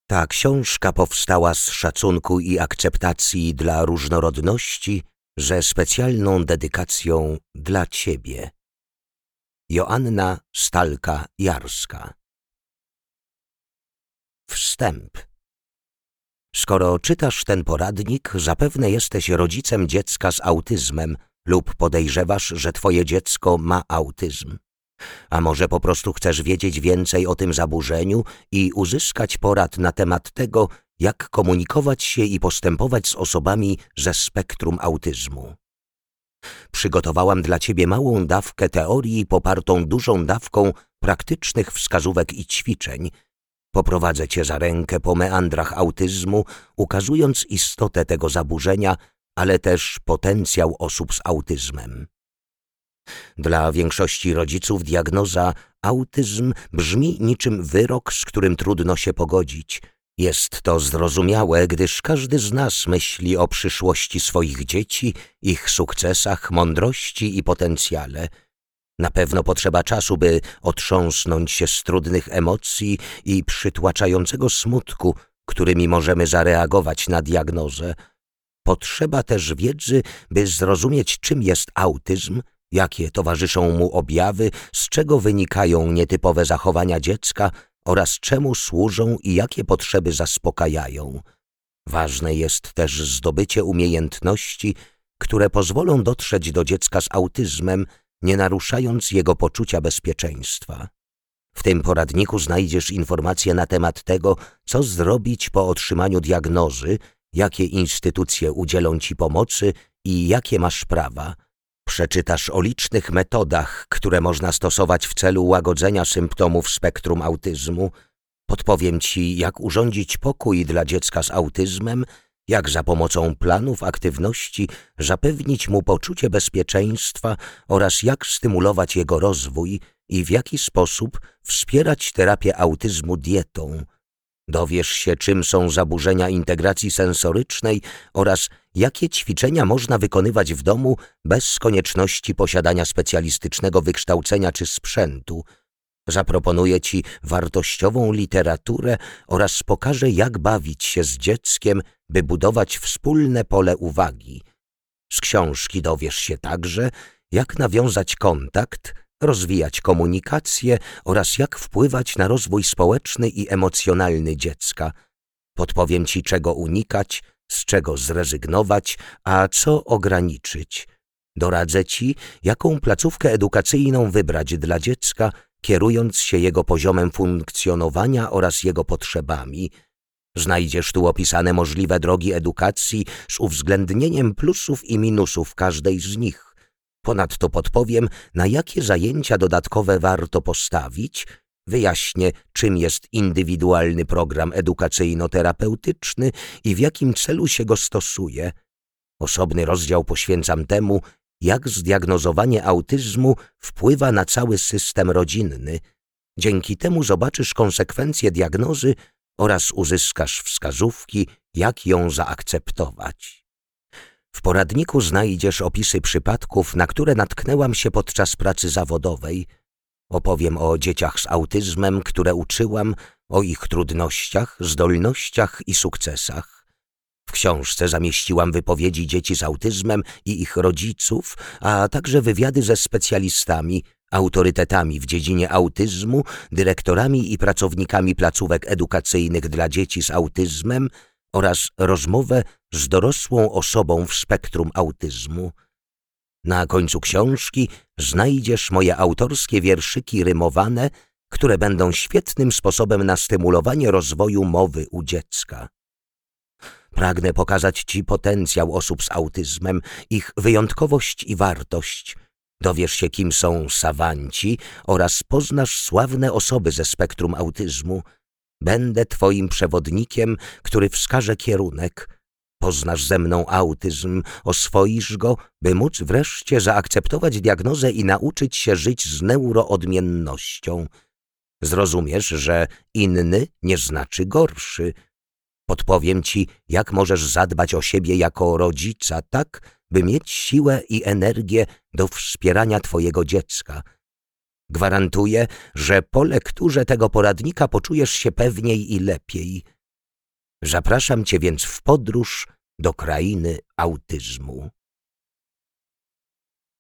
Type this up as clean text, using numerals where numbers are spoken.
Ta książka powstała z szacunku i akceptacji dla różnorodności, ze specjalną dedykacją dla Ciebie. Joanna Stalka-Jarska. Wstęp. Skoro czytasz ten poradnik, zapewne jesteś rodzicem dziecka z autyzmem lub podejrzewasz, że Twoje dziecko ma autyzm. A może po prostu chcesz wiedzieć więcej o tym zaburzeniu i uzyskać porad na temat tego, jak komunikować się i postępować z osobami ze spektrum autyzmu. Przygotowałam dla Ciebie małą dawkę teorii popartą dużą dawką praktycznych wskazówek i ćwiczeń. Poprowadzę Cię za rękę po meandrach autyzmu, ukazując istotę tego zaburzenia, ale też potencjał osób z autyzmem. Dla większości rodziców diagnoza autyzm brzmi niczym wyrok, z którym trudno się pogodzić. Jest to zrozumiałe, gdyż każdy z nas myśli o przyszłości swoich dzieci, ich sukcesach, mądrości i potencjale. Na pewno potrzeba czasu, by otrząsnąć się z trudnych emocji i przytłaczającego smutku, którymi możemy zareagować na diagnozę. Potrzeba też wiedzy, by zrozumieć, czym jest autyzm, jakie towarzyszą mu objawy, z czego wynikają nietypowe zachowania dziecka oraz czemu służą i jakie potrzeby zaspokajają. Ważne jest też zdobycie umiejętności, które pozwolą dotrzeć do dziecka z autyzmem, nie naruszając jego poczucia bezpieczeństwa. W tym poradniku znajdziesz informacje na temat tego, co zrobić po otrzymaniu diagnozy, jakie instytucje udzielą Ci pomocy i jakie masz prawa. Przeczytasz o licznych metodach, które można stosować w celu łagodzenia symptomów spektrum autyzmu. Podpowiem Ci, jak urządzić pokój dla dziecka z autyzmem, jak za pomocą planów aktywności zapewnić mu poczucie bezpieczeństwa oraz jak stymulować jego rozwój i w jaki sposób wspierać terapię autyzmu dietą. Dowiesz się, czym są zaburzenia integracji sensorycznej oraz jakie ćwiczenia można wykonywać w domu bez konieczności posiadania specjalistycznego wykształcenia czy sprzętu. Zaproponuję Ci wartościową literaturę oraz pokażę, jak bawić się z dzieckiem, by budować wspólne pole uwagi. Z książki dowiesz się także, jak nawiązać kontakt, rozwijać komunikację oraz jak wpływać na rozwój społeczny i emocjonalny dziecka. Podpowiem Ci, czego unikać, z czego zrezygnować, a co ograniczyć. Doradzę Ci, jaką placówkę edukacyjną wybrać dla dziecka, kierując się jego poziomem funkcjonowania oraz jego potrzebami. Znajdziesz tu opisane możliwe drogi edukacji z uwzględnieniem plusów i minusów każdej z nich. Ponadto podpowiem, na jakie zajęcia dodatkowe warto postawić, wyjaśnię, czym jest indywidualny program edukacyjno-terapeutyczny i w jakim celu się go stosuje. Osobny rozdział poświęcam temu, jak zdiagnozowanie autyzmu wpływa na cały system rodzinny. Dzięki temu zobaczysz konsekwencje diagnozy oraz uzyskasz wskazówki, jak ją zaakceptować. W poradniku znajdziesz opisy przypadków, na które natknęłam się podczas pracy zawodowej. Opowiem o dzieciach z autyzmem, które uczyłam, o ich trudnościach, zdolnościach i sukcesach. W książce zamieściłam wypowiedzi dzieci z autyzmem i ich rodziców, a także wywiady ze specjalistami, autorytetami w dziedzinie autyzmu, dyrektorami i pracownikami placówek edukacyjnych dla dzieci z autyzmem oraz rozmowę z dorosłą osobą w spektrum autyzmu. Na końcu książki znajdziesz moje autorskie wierszyki rymowane, które będą świetnym sposobem na stymulowanie rozwoju mowy u dziecka. Pragnę pokazać Ci potencjał osób z autyzmem, ich wyjątkowość i wartość. Dowiesz się, kim są sawanci oraz poznasz sławne osoby ze spektrum autyzmu. Będę Twoim przewodnikiem, który wskaże kierunek. Poznasz ze mną autyzm, oswoisz go, by móc wreszcie zaakceptować diagnozę i nauczyć się żyć z neuroodmiennością. Zrozumiesz, że inny nie znaczy gorszy. Podpowiem Ci, jak możesz zadbać o siebie jako rodzica tak, by mieć siłę i energię do wspierania Twojego dziecka. Gwarantuję, że po lekturze tego poradnika poczujesz się pewniej i lepiej. Zapraszam cię więc w podróż do krainy autyzmu.